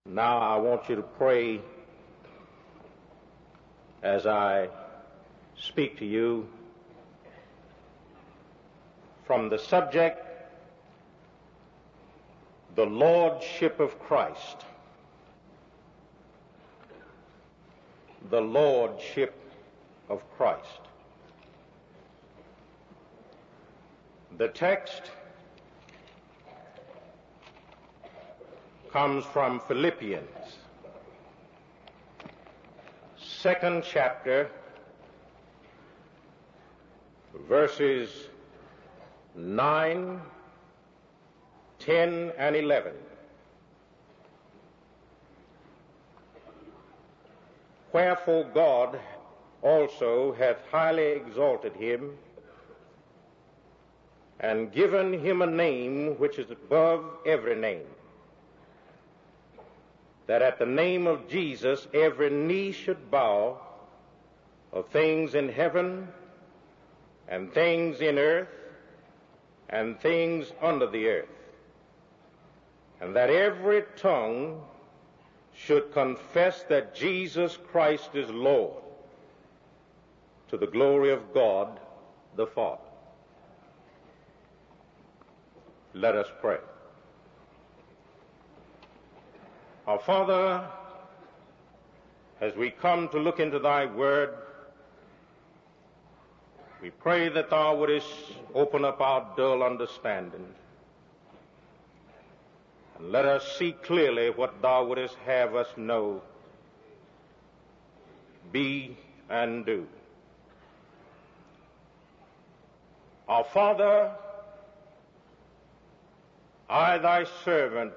Now I want you to pray as I speak to you from the subject, the Lordship of Christ. The Lordship of Christ. The text comes from Philippians, 2nd chapter, verses 9, 10, and 11. Wherefore God also hath highly exalted him, and given him a name which is above every name, that at the name of Jesus every knee should bow, of things in heaven, and things in earth, and things under the earth, and that every tongue should confess that Jesus Christ is Lord, to the glory of God the Father. Let us pray. Our Father, as we come to look into thy word, we pray that thou wouldest open up our dull understanding, and let us see clearly what thou wouldest have us know, be, and do. Our Father, I, thy servant,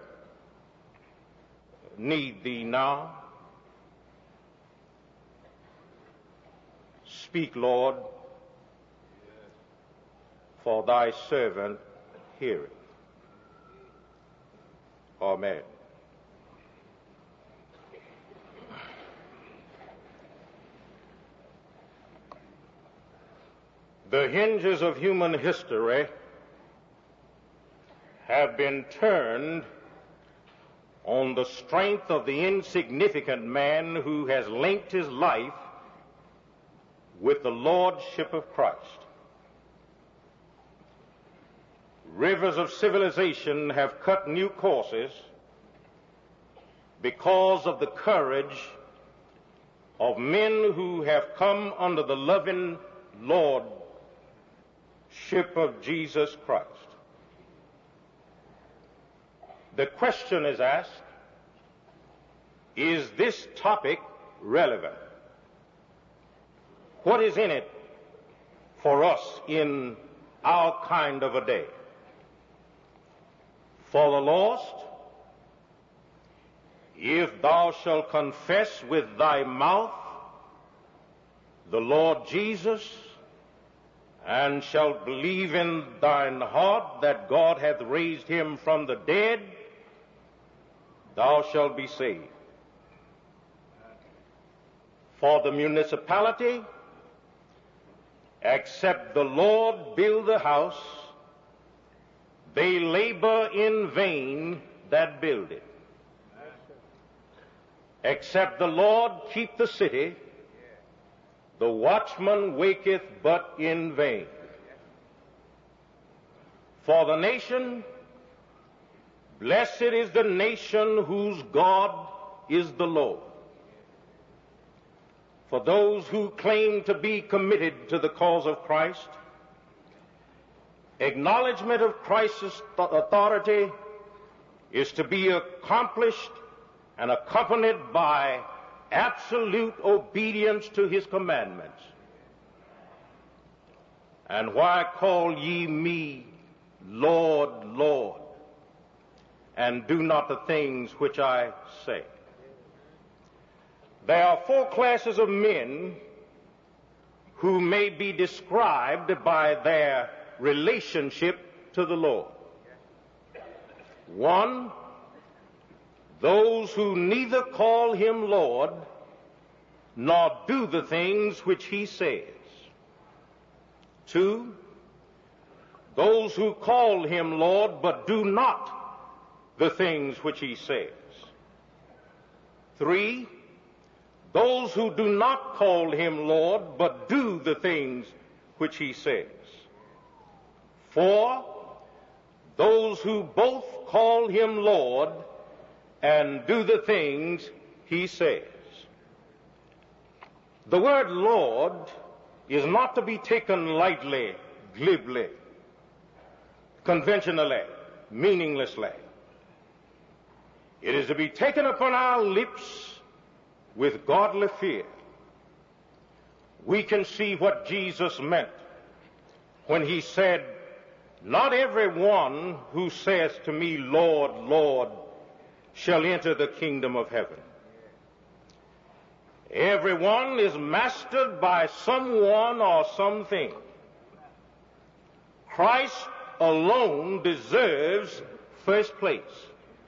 need thee now. Speak, Lord, for thy servant heareth. Amen. The hinges of human history have been turned on the strength of the insignificant man who has linked his life with the Lordship of Christ. Rivers of civilization have cut new courses because of the courage of men who have come under the loving Lordship of Jesus Christ. The question is asked, is this topic relevant? What is in it for us in our kind of a day? For the lost, if thou shalt confess with thy mouth the Lord Jesus, and shalt believe in thine heart that God hath raised him from the dead, thou shalt be saved. For the municipality, except the Lord build the house, they labor in vain that build it. Except the Lord keep the city, the watchman waketh but in vain. For the nation, blessed is the nation whose God is the Lord. For those who claim to be committed to the cause of Christ, acknowledgement of Christ's authority is to be accomplished and accompanied by absolute obedience to his commandments. And why call ye me Lord, Lord, and do not the things which I say? There are four classes of men who may be described by their relationship to the Lord. One, those who neither call him Lord nor do the things which he says. Two, those who call him Lord but do not the things which he says. 3, those who do not call him Lord, but do the things which he says. 4, those who both call him Lord and do the things he says. The word Lord is not to be taken lightly, glibly, conventionally, meaninglessly. It is to be taken upon our lips with godly fear. We can see what Jesus meant when he said, "Not every one who says to me, Lord, Lord, shall enter the kingdom of heaven." Everyone is mastered by someone or something. Christ alone deserves first place.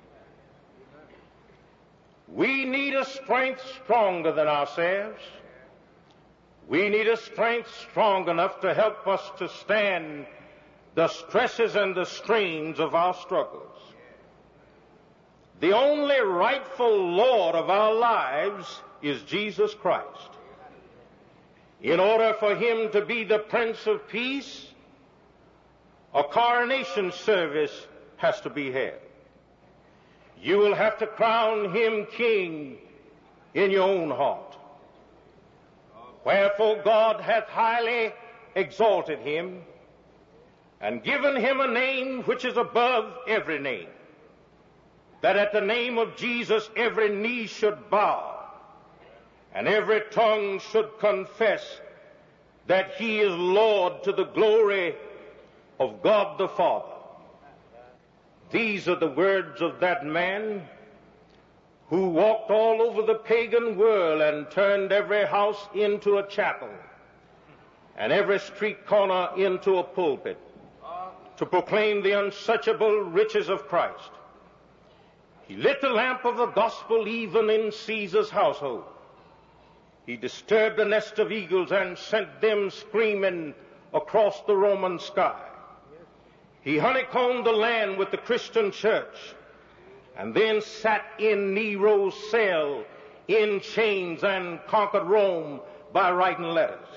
We need a strength stronger than ourselves. We need a strength strong enough to help us to stand the stresses and the strains of our struggles. The only rightful Lord of our lives is Jesus Christ. In order for him to be the Prince of Peace, a coronation service has to be held. You will have to crown him king in your own heart. Wherefore God hath highly exalted him and given him a name which is above every name, that at the name of Jesus every knee should bow and every tongue should confess that he is Lord, to the glory of God the Father. These are the words of that man who walked all over the pagan world and turned every house into a chapel and every street corner into a pulpit to proclaim the unsearchable riches of Christ. He lit the lamp of the gospel even in Caesar's household. He disturbed a nest of eagles and sent them screaming across the Roman sky. He honeycombed the land with the Christian church and then sat in Nero's cell in chains and conquered Rome by writing letters.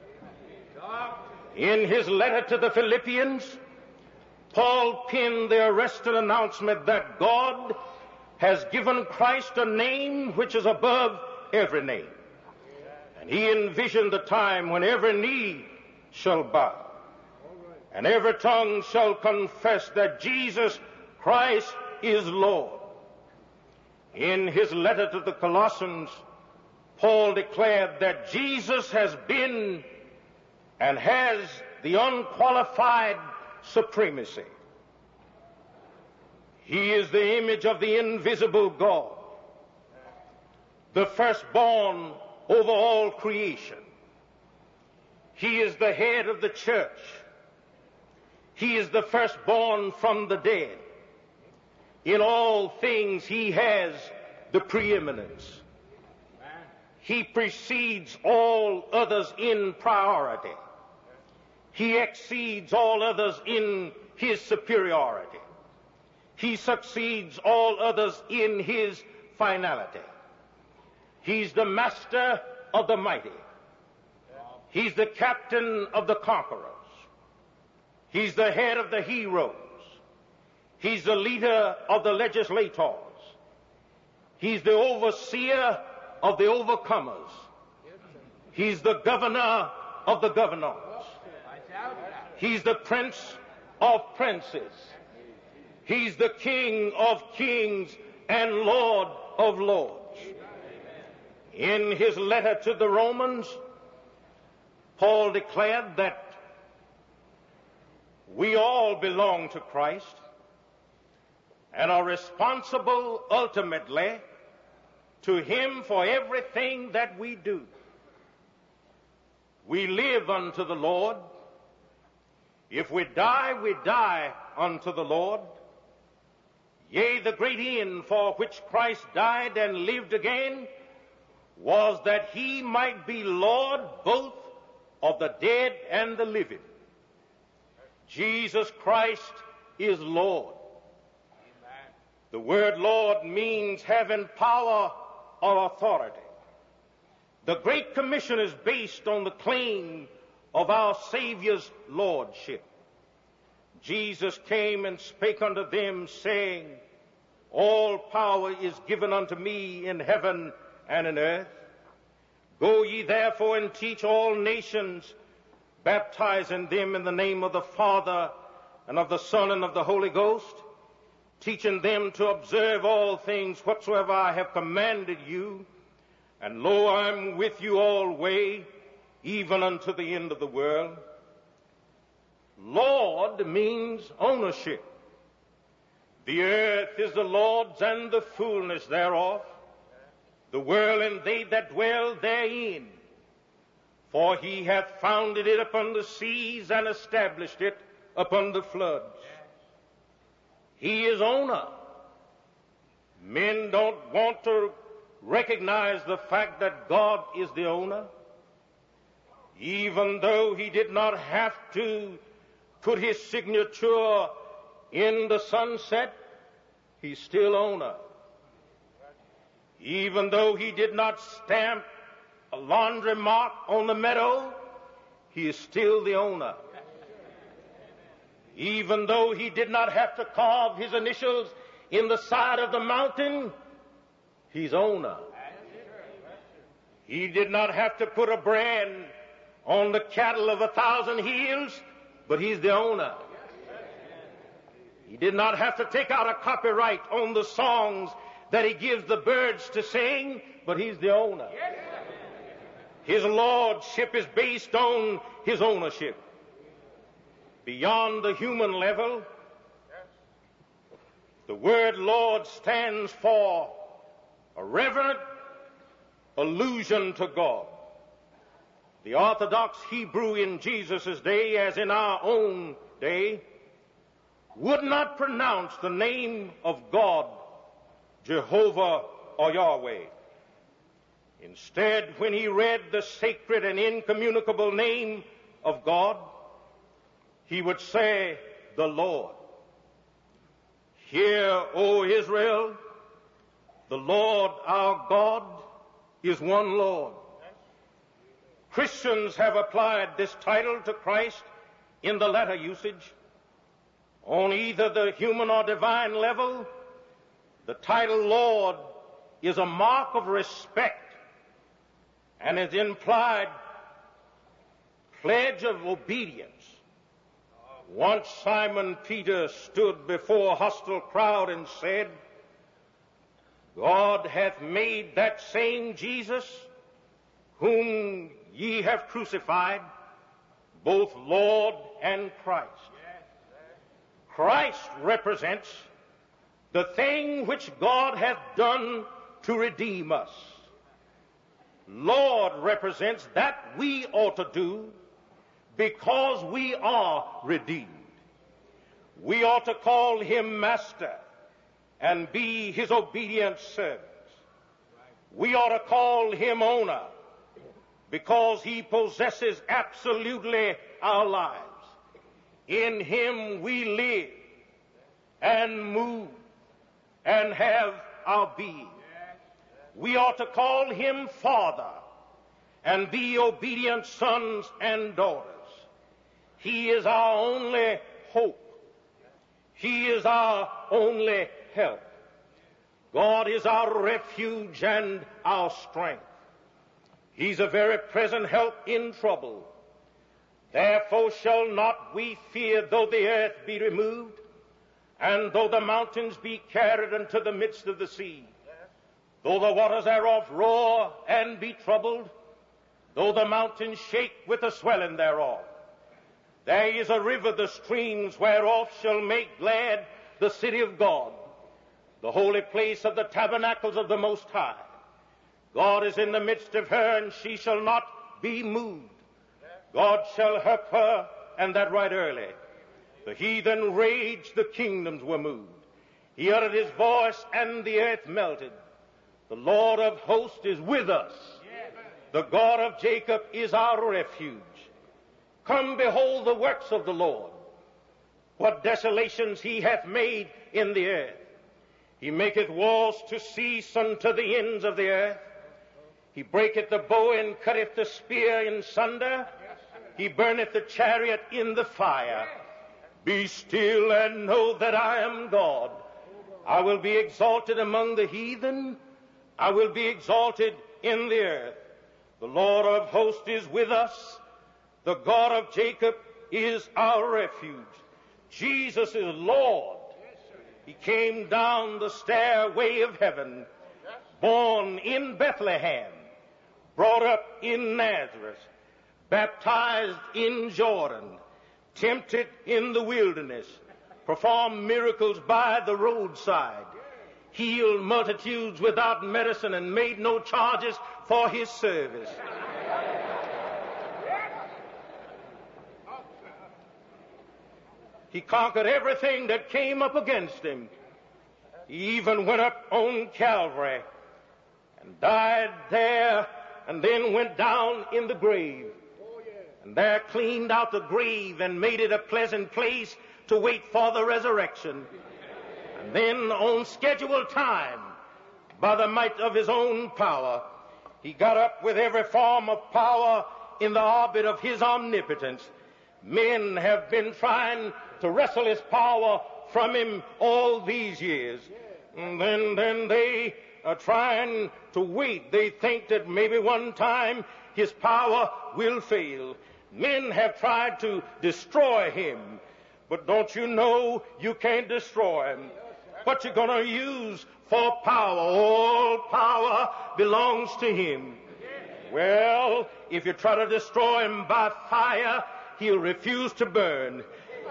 In his letter to the Philippians, Paul penned the arresting announcement that God has given Christ a name which is above every name. And he envisioned the time when every knee shall bow and every tongue shall confess that Jesus Christ is Lord. In his letter to the Colossians, Paul declared that Jesus has been and has the unqualified supremacy. He is the image of the invisible God, the firstborn over all creation. He is the head of the church. He is the firstborn from the dead. In all things he has the preeminence. He precedes all others in priority. He exceeds all others in his superiority. He succeeds all others in his finality. He's the master of the mighty. He's the captain of the conquerors. He's the head of the heroes. He's the leader of the legislators. He's the overseer of the overcomers. He's the governor of the governors. He's the prince of princes. He's the King of kings and Lord of lords. In his letter to the Romans, Paul declared that we all belong to Christ and are responsible ultimately to him for everything that we do. We live unto the Lord. If we die unto the Lord. Yea, the great end for which Christ died and lived again was that he might be Lord both of the dead and the living. Jesus Christ is Lord. Amen. The word Lord means having power or authority. The Great Commission is based on the claim of our Savior's lordship. Jesus came and spake unto them, saying, All power is given unto me in heaven and in earth. Go ye therefore and teach all nations, baptizing them in the name of the Father and of the Son and of the Holy Ghost, teaching them to observe all things whatsoever I have commanded you. And lo, I'm with you always, even unto the end of the world. Lord means ownership. The earth is the Lord's and the fullness thereof, the world and they that dwell therein. For he hath founded it upon the seas and established it upon the floods. He is owner. Men don't want to recognize the fact that God is the owner. Even though he did not have to put his signature in the sunset, he's still owner. Even though he did not stamp a laundry mark on the meadow, he is still the owner. Even though he did not have to carve his initials in the side of the mountain, he's owner. He did not have to put a brand on the cattle of 1,000 hills, but he's the owner. He did not have to take out a copyright on the songs that he gives the birds to sing, but he's the owner. His lordship is based on his ownership. Beyond the human level, the word Lord stands for a reverent allusion to God. The Orthodox Hebrew in Jesus' day, as in our own day, would not pronounce the name of God, Jehovah or Yahweh. Instead, when he read the sacred and incommunicable name of God, he would say, the Lord. Hear, O Israel, the Lord our God is one Lord. Christians have applied this title to Christ in the latter usage. On either the human or divine level, the title Lord is a mark of respect and is implied pledge of obedience. Once Simon Peter stood before a hostile crowd and said, God hath made that same Jesus whom ye have crucified, both Lord and Christ. Christ represents the thing which God hath done to redeem us. Lord represents that we ought to do because we are redeemed. We ought to call him Master and be his obedient servants. We ought to call him Owner because he possesses absolutely our lives. In him we live and move and have our being. We ought to call him Father and be obedient sons and daughters. He is our only hope. He is our only help. God is our refuge and our strength. He's a very present help in trouble. Therefore shall not we fear, though the earth be removed, and though the mountains be carried into the midst of the sea, though the waters thereof roar and be troubled, though the mountains shake with the swelling thereof. There is a river, the streams whereof shall make glad the city of God, the holy place of the tabernacles of the Most High. God is in the midst of her, and she shall not be moved. God shall help her, and that right early. The heathen raged, the kingdoms were moved. He uttered his voice, and the earth melted. The Lord of hosts is with us. The God of Jacob is our refuge. Come, behold the works of the Lord, what desolations he hath made in the earth. He maketh wars to cease unto the ends of the earth. He breaketh the bow and cutteth the spear in sunder. He burneth the chariot in the fire. Be still and know that I am God. I will be exalted among the heathen. I will be exalted in the earth. The Lord of hosts is with us. The God of Jacob is our refuge. Jesus is Lord. He came down the stairway of heaven, born in Bethlehem, brought up in Nazareth, baptized in Jordan, tempted in the wilderness, performed miracles by the roadside, healed multitudes without medicine, and made no charges for his service. He conquered everything that came up against him. He even went up on Calvary and died there, and then went down in the grave. And there cleaned out the grave and made it a pleasant place to wait for the resurrection. And then on scheduled time, by the might of his own power, he got up with every form of power in the orbit of his omnipotence. Men have been trying to wrestle his power from him all these years. And then they are trying to wait. They think that maybe one time his power will fail. Men have tried to destroy him. But don't you know you can't destroy him? What you gonna use for power? All power belongs to him. Well, if you try to destroy him by fire, he'll refuse to burn.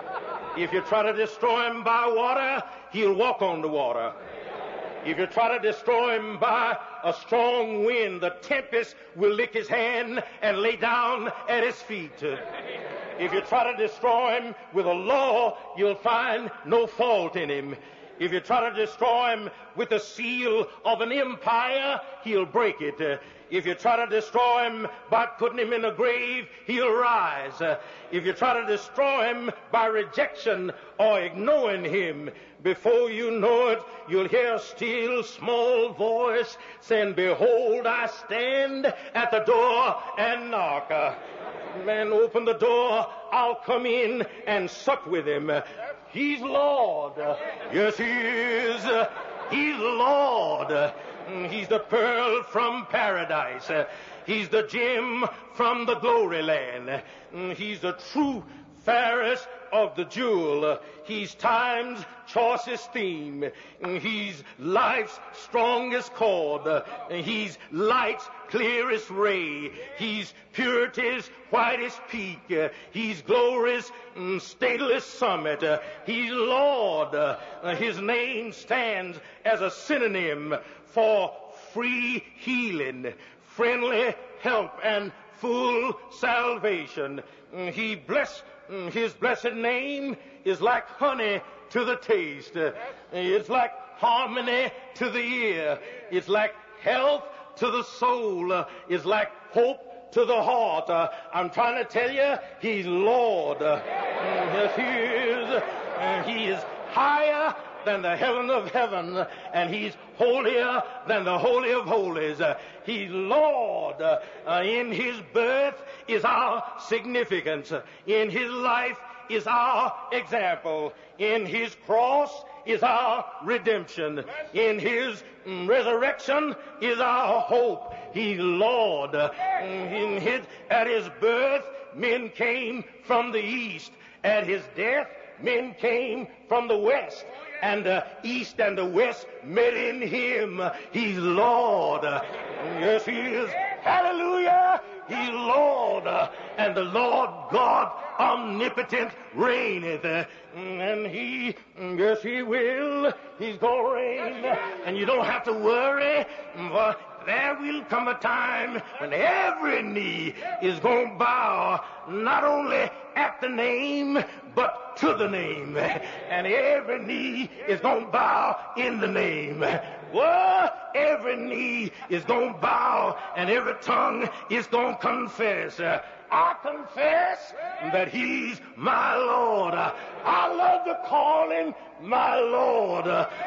If you try to destroy him by water, he'll walk on the water. If you try to destroy him by a strong wind, the tempest will lick his hand and lay down at his feet. If you try to destroy him with a law, you'll find no fault in him. If you try to destroy him with the seal of an empire, he'll break it. If you try to destroy him by putting him in a grave, he'll rise. If you try to destroy him by rejection or ignoring him, before you know it, you'll hear a still small voice saying, "Behold, I stand at the door and knock. Man, open the door, I'll come in and sup with him." He's Lord. Yes, he is. He's Lord. He's the pearl from paradise. He's the gem from the glory land. He's the true fairest of the jewel. He's time's choicest theme. He's life's strongest chord. He's light's clearest ray. He's purity's whitest peak. He's glory's stateless summit. He's Lord. His name stands as a synonym for free healing, friendly help, and full salvation. His blessed name is like honey to the taste. It's like harmony to the ear. It's like health to the soul. It's like hope to the heart. I'm trying to tell you, he's Lord. Yes, he is. He is higher than the heaven of heaven, and he's holier than the holy of holies. He's Lord. In his birth is our significance. In his life is our example. In his cross is our redemption. In his resurrection is our hope. He's Lord. At his birth, men came from the east. At his death, men came from the west. And the east and the west met in him. He's Lord. Yes, he is. Hallelujah. He's Lord. And the Lord God omnipotent reigneth. And he, yes, he will. He's going to reign. And you don't have to worry. there will come a time when every knee is going to bow, not only at the name, but to the name. And every knee is going to bow in the name. Well, every knee is going to bow and every tongue is going to confess. I confess that he's my Lord. I love to call him my Lord.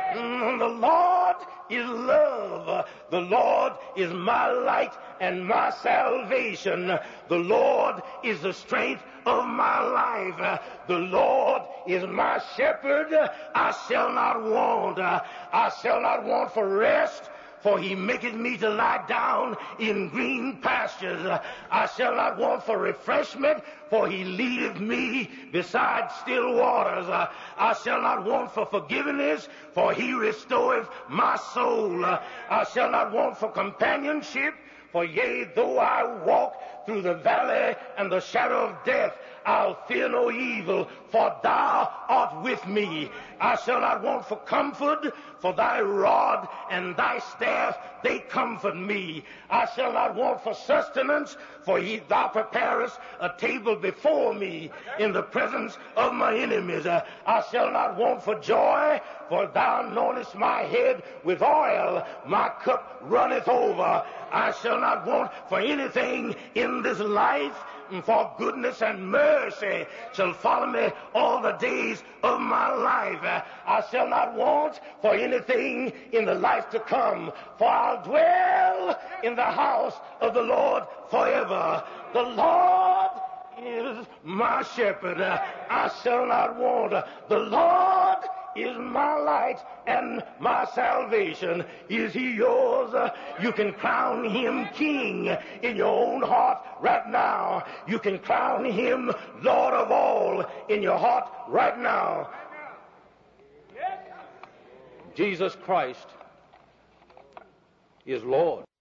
The Lord is love. The Lord is my light and my salvation. The Lord is the strength of my life. The Lord is my shepherd. I shall not want. I shall not want for rest, for he maketh me to lie down in green pastures. I shall not want for refreshment, for he leadeth me beside still waters. I shall not want for forgiveness, for he restoreth my soul. I shall not want for companionship, for yea, though I walk through the valley and the shadow of death, I'll fear no evil, for thou art with me. I shall not want for comfort, for thy rod and thy staff, they comfort me. I shall not want for sustenance, for thou preparest a table before me in the presence of my enemies. I shall not want for joy, for thou anointest my head with oil, my cup runneth over. I shall not want for anything in this life, for goodness and mercy shall follow me all the days of my life. I shall not want for anything in the life to come, for I'll dwell in the house of the Lord forever. The Lord is my shepherd. I shall not want. The Lord is my light and my salvation. Is he yours? You can crown him king in your own heart right now. You can crown him Lord of all in your heart right now. Jesus Christ is Lord.